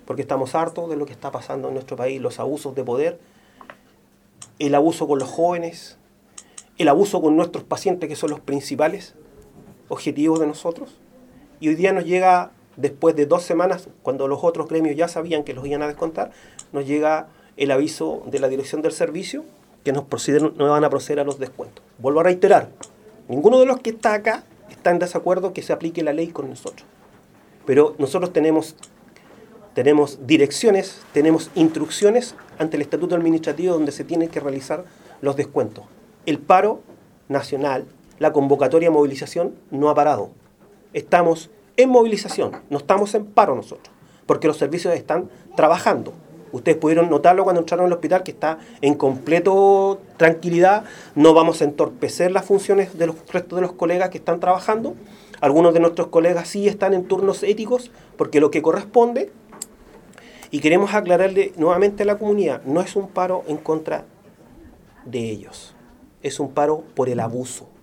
porque estamos hartos de lo que está pasando en nuestro país, los abusos de poder, el abuso con los jóvenes, el abuso con nuestros pacientes, que son los principales objetivos de nosotros. Y hoy día nos llega, después de 2 semanas, cuando los otros gremios ya sabían que los iban a descontar, nos llega el aviso de la dirección del servicio que nos van a proceder a los descuentos. Vuelvo a reiterar, ninguno de los que está acá está en desacuerdo que se aplique la ley con nosotros. Pero nosotros tenemos direcciones, tenemos instrucciones ante el Estatuto Administrativo donde se tienen que realizar los descuentos. El paro nacional, la convocatoria a movilización no ha parado. Estamos en movilización, no estamos en paro nosotros, porque los servicios están trabajando. Ustedes pudieron notarlo cuando entraron al hospital, que está en completo tranquilidad. No vamos a entorpecer las funciones de los restos de los colegas que están trabajando. Algunos de nuestros colegas sí están en turnos éticos, porque lo que corresponde, y queremos aclararle nuevamente a la comunidad, no es un paro en contra de ellos, es un paro por el abuso.